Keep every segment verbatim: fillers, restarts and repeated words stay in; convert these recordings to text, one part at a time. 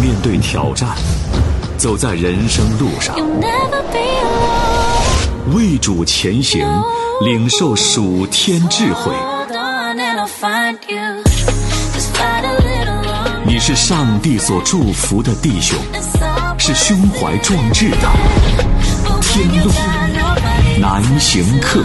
面对挑战，走在人生路上，为主前行，领受属天智慧。你是上帝所祝福的弟兄，是胸怀壮志的天路难行客。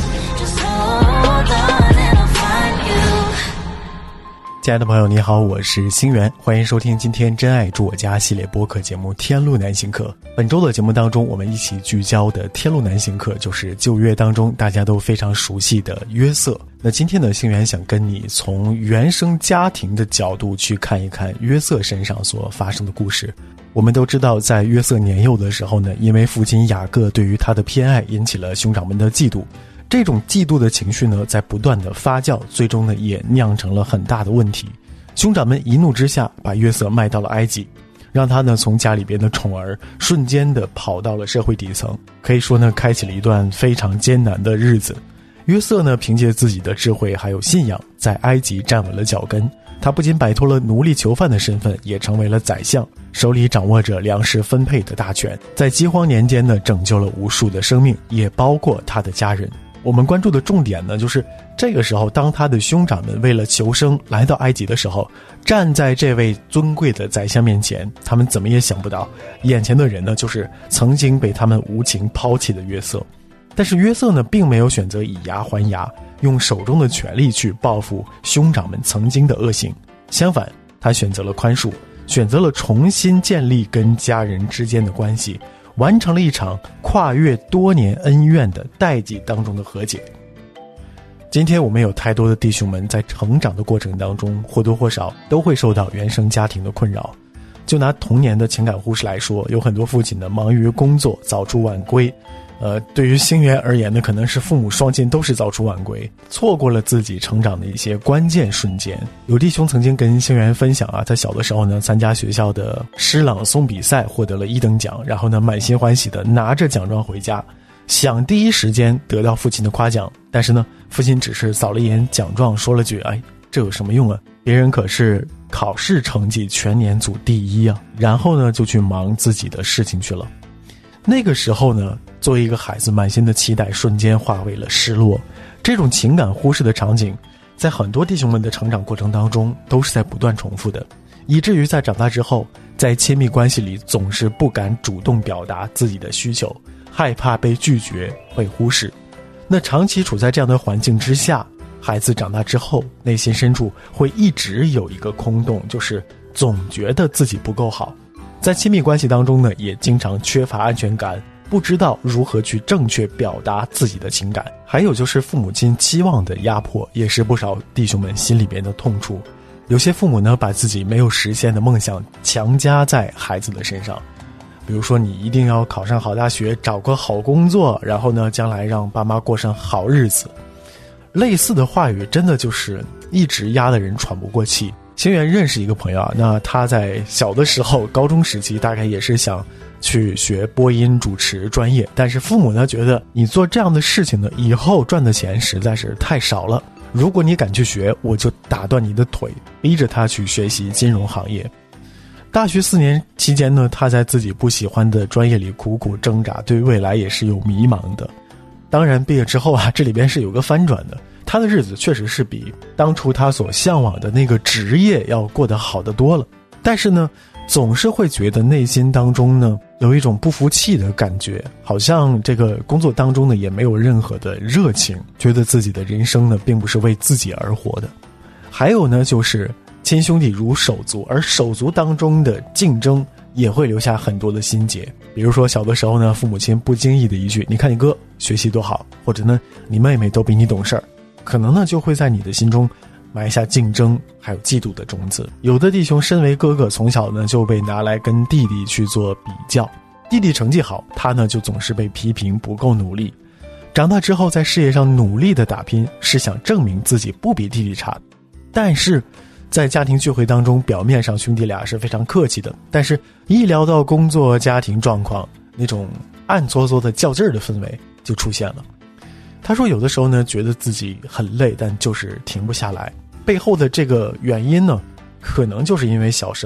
亲爱的朋友你好，我是星源，欢迎收听今天真爱住我家系列播客节目天路难行客。本周的节目当中，我们一起聚焦的天路难行客就是旧约当中大家都非常熟悉的约瑟。那今天呢，星源想跟你从原生家庭的角度去看一看约瑟身上所发生的故事。我们都知道，在约瑟年幼的时候呢，因为父亲雅各对于他的偏爱引起了兄长们的嫉妒，这种嫉妒的情绪呢，在不断的发酵，最终呢，也酿成了很大的问题。兄长们一怒之下，把约瑟卖到了埃及，让他呢从家里边的宠儿，瞬间的跑到了社会底层，可以说呢，开启了一段非常艰难的日子。约瑟呢，凭借自己的智慧还有信仰，在埃及站稳了脚跟。他不仅摆脱了奴隶囚犯的身份，也成为了宰相，手里掌握着粮食分配的大权，在饥荒年间呢，拯救了无数的生命，也包括他的家人。我们关注的重点呢，就是这个时候，当他的兄长们为了求生来到埃及的时候，站在这位尊贵的宰相面前，他们怎么也想不到，眼前的人呢，就是曾经被他们无情抛弃的约瑟。但是约瑟呢，并没有选择以牙还牙，用手中的权力去报复兄长们曾经的恶行。相反，他选择了宽恕，选择了重新建立跟家人之间的关系，完成了一场跨越多年恩怨的代际当中的和解。今天我们有太多的弟兄们在成长的过程当中，或多或少都会受到原生家庭的困扰。就拿童年的情感忽视来说，有很多父亲呢忙于工作，早出晚归。呃，对于星源而言呢，可能是父母双亲都是早出晚归，错过了自己成长的一些关键瞬间。有弟兄曾经跟星源分享啊，他小的时候呢，参加学校的诗朗诵比赛，获得了一等奖，然后呢，满心欢喜的拿着奖状回家，想第一时间得到父亲的夸奖。但是呢，父亲只是扫了一眼奖状，说了句：“哎，这有什么用啊？别人可是考试成绩全年组第一啊！”然后呢，就去忙自己的事情去了。那个时候呢，作为一个孩子，满心的期待瞬间化为了失落。这种情感忽视的场景，在很多弟兄们的成长过程当中都是在不断重复的，以至于在长大之后，在亲密关系里总是不敢主动表达自己的需求，害怕被拒绝，被忽视。那长期处在这样的环境之下，孩子长大之后，内心深处会一直有一个空洞，就是总觉得自己不够好。在亲密关系当中呢，也经常缺乏安全感，不知道如何去正确表达自己的情感。还有就是父母亲期望的压迫，也是不少弟兄们心里边的痛处。有些父母呢，把自己没有实现的梦想强加在孩子的身上，比如说你一定要考上好大学，找个好工作，然后呢，将来让爸妈过上好日子。类似的话语真的就是一直压得人喘不过气。星源认识一个朋友啊，那他在小的时候，高中时期大概也是想去学播音主持专业，但是父母呢觉得你做这样的事情呢，以后赚的钱实在是太少了，如果你敢去学，我就打断你的腿，逼着他去学习金融行业。大学四年期间呢，他在自己不喜欢的专业里苦苦挣扎，对未来也是有迷茫的。当然毕业之后啊，这里边是有个翻转的，他的日子确实是比当初他所向往的那个职业要过得好得多了。但是呢，总是会觉得内心当中呢有一种不服气的感觉，好像这个工作当中呢也没有任何的热情，觉得自己的人生呢并不是为自己而活的。还有呢，就是亲兄弟如手足，而手足当中的竞争也会留下很多的心结。比如说小的时候呢，父母亲不经意的一句，你看你哥学习多好，或者呢你妹妹都比你懂事儿，可能呢就会在你的心中埋下竞争还有嫉妒的种子。有的弟兄身为哥哥，从小呢就被拿来跟弟弟去做比较，弟弟成绩好，他呢就总是被批评不够努力。长大之后在事业上努力的打拼，是想证明自己不比弟弟差。但是在家庭聚会当中，表面上兄弟俩是非常客气的，但是一聊到工作家庭状况，那种暗搓搓的较劲儿的氛围就出现了。他说有的时候呢觉得自己很累，但就是停不下来，背后的这个原因呢，可能就是因为小时候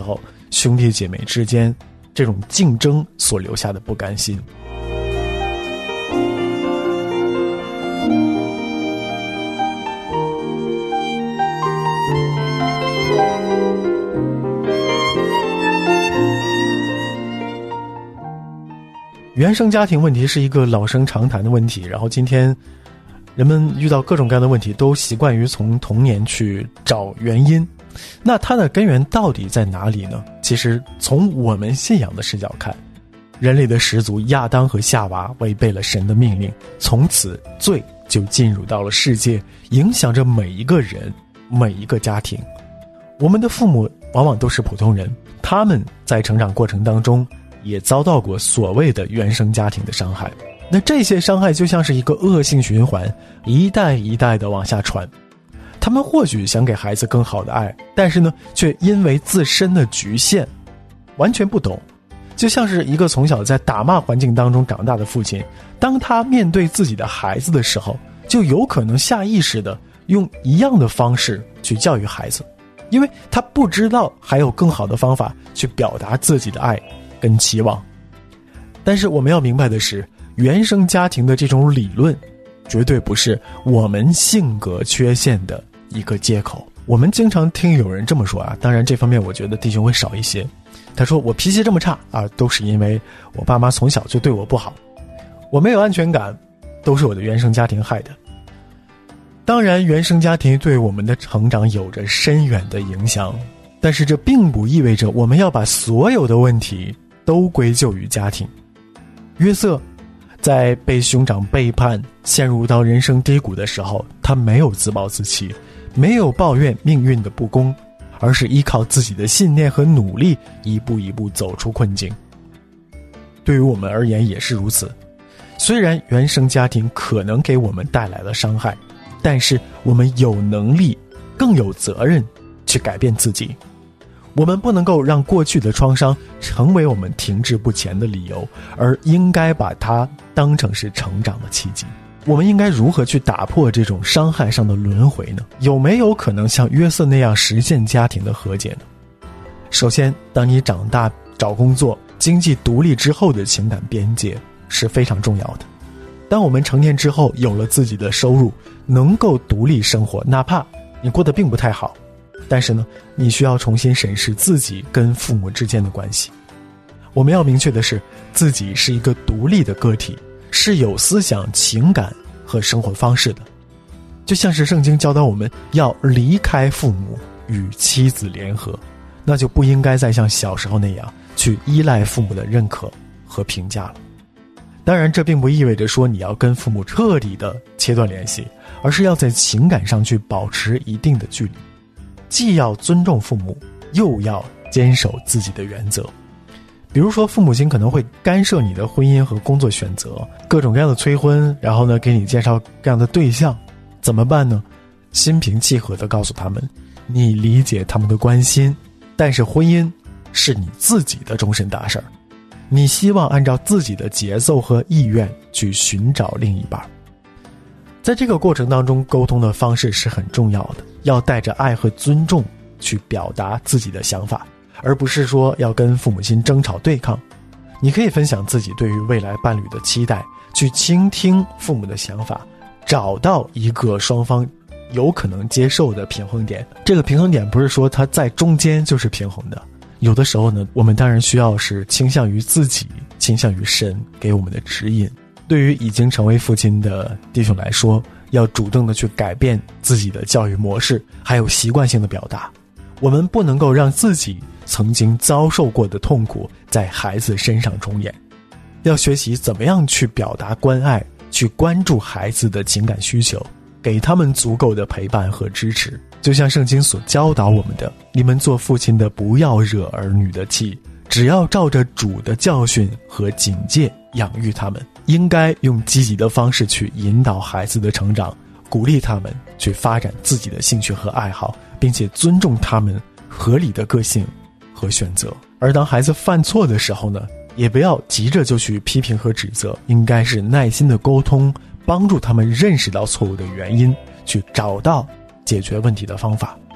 兄弟姐妹之间这种竞争所留下的不甘心。原生家庭问题是一个老生常谈的问题，然后今天人们遇到各种各样的问题都习惯于从童年去找原因，那它的根源到底在哪里呢？其实从我们信仰的视角看，人类的始祖亚当和夏娃违背了神的命令，从此罪就进入到了世界，影响着每一个人每一个家庭。我们的父母往往都是普通人，他们在成长过程当中也遭到过所谓的原生家庭的伤害，那这些伤害就像是一个恶性循环，一代一代的往下传。他们或许想给孩子更好的爱，但是呢，却因为自身的局限，完全不懂。就像是一个从小在打骂环境当中长大的父亲，当他面对自己的孩子的时候，就有可能下意识的用一样的方式去教育孩子，因为他不知道还有更好的方法去表达自己的爱跟期望。但是我们要明白的是，原生家庭的这种理论绝对不是我们性格缺陷的一个借口。我们经常听有人这么说啊，当然这方面我觉得弟兄会少一些。他说我脾气这么差啊，都是因为我爸妈从小就对我不好，我没有安全感，都是我的原生家庭害的。当然原生家庭对我们的成长有着深远的影响，但是这并不意味着我们要把所有的问题都归咎于家庭。约瑟在被兄长背叛陷入到人生低谷的时候，他没有自暴自弃，没有抱怨命运的不公，而是依靠自己的信念和努力一步一步走出困境。对于我们而言也是如此，虽然原生家庭可能给我们带来了伤害，但是我们有能力更有责任去改变自己。我们不能够让过去的创伤成为我们停滞不前的理由，而应该把它当成是成长的契机。我们应该如何去打破这种伤害上的轮回呢？有没有可能像约瑟那样实现家庭的和解呢？首先，当你长大找工作经济独立之后的情感边界是非常重要的。当我们成年之后有了自己的收入，能够独立生活，哪怕你过得并不太好，但是呢，你需要重新审视自己跟父母之间的关系。我们要明确的是，自己是一个独立的个体，是有思想、情感和生活方式的。就像是圣经教导我们要离开父母与妻子联合，那就不应该再像小时候那样去依赖父母的认可和评价了。当然这并不意味着说你要跟父母彻底的切断联系，而是要在情感上去保持一定的距离，既要尊重父母，又要坚守自己的原则。比如说父母亲可能会干涉你的婚姻和工作选择，各种各样的催婚，然后呢给你介绍各样的对象，怎么办呢？心平气和地告诉他们，你理解他们的关心，但是婚姻是你自己的终身大事儿，你希望按照自己的节奏和意愿去寻找另一半。在这个过程当中，沟通的方式是很重要的，要带着爱和尊重去表达自己的想法，而不是说要跟父母亲争吵对抗。你可以分享自己对于未来伴侣的期待，去倾听父母的想法，找到一个双方有可能接受的平衡点。这个平衡点不是说它在中间就是平衡的，有的时候呢，我们当然需要是倾向于自己，倾向于神给我们的指引。对于已经成为父亲的弟兄来说，要主动的去改变自己的教育模式，还有习惯性的表达。我们不能够让自己曾经遭受过的痛苦在孩子身上重演，要学习怎么样去表达关爱，去关注孩子的情感需求，给他们足够的陪伴和支持。就像圣经所教导我们的，你们做父亲的不要惹儿女的气，只要照着主的教训和警戒养育他们。应该用积极的方式去引导孩子的成长，鼓励他们去发展自己的兴趣和爱好，并且尊重他们合理的个性和选择。而当孩子犯错的时候呢，也不要急着就去批评和指责，应该是耐心的沟通，帮助他们认识到错误的原因，去找到解决问题的方法。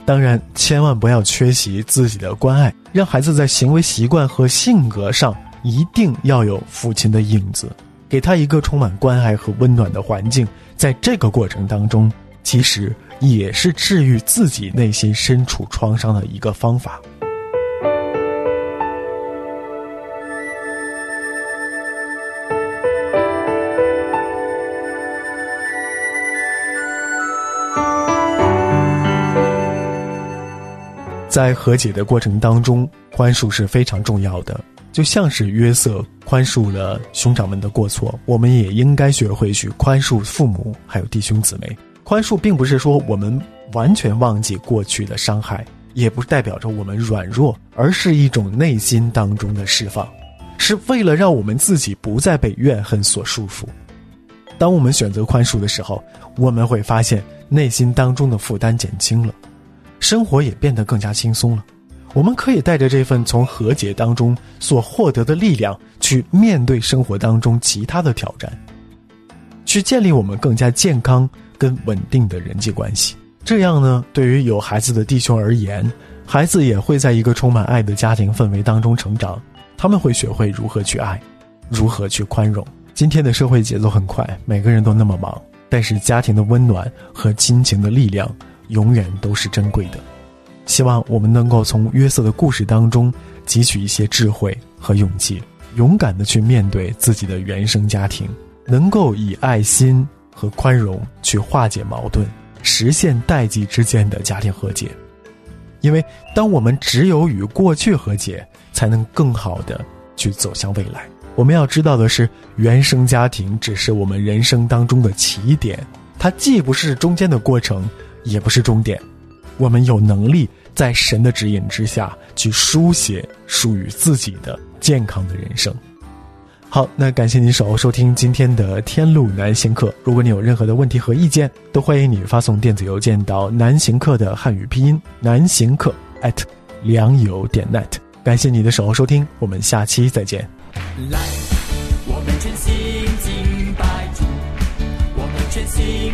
当然，千万不要缺席自己的关爱，让孩子在行为习惯和性格上一定要有父亲的影子，给他一个充满关爱和温暖的环境。在这个过程当中，其实也是治愈自己内心身处创伤的一个方法。在和解的过程当中，宽恕是非常重要的，就像是约瑟宽恕了兄长们的过错，我们也应该学会去宽恕父母还有弟兄姊妹。宽恕并不是说我们完全忘记过去的伤害，也不代表着我们软弱，而是一种内心当中的释放，是为了让我们自己不再被怨恨所束缚。当我们选择宽恕的时候，我们会发现内心当中的负担减轻了，生活也变得更加轻松了。我们可以带着这份从和解当中所获得的力量，去面对生活当中其他的挑战，去建立我们更加健康跟稳定的人际关系。这样呢，对于有孩子的弟兄而言，孩子也会在一个充满爱的家庭氛围当中成长，他们会学会如何去爱，如何去宽容。今天的社会节奏很快，每个人都那么忙，但是家庭的温暖和亲情的力量永远都是珍贵的。希望我们能够从约瑟的故事当中汲取一些智慧和勇气，勇敢地去面对自己的原生家庭，能够以爱心和宽容去化解矛盾，实现代际之间的家庭和解。因为当我们只有与过去和解，才能更好地去走向未来。我们要知道的是，原生家庭只是我们人生当中的起点，它既不是中间的过程，也不是终点。我们有能力在神的指引之下去书写属于自己的健康的人生。好，那感谢你守候收听今天的天路南行课。如果你有任何的问题和意见，都欢迎你发送电子邮件到南行课的汉语拼音南行课 at 良友点 net。 感谢你的守候收听，我们下期再见。 来，我们全心敬拜主，我们全心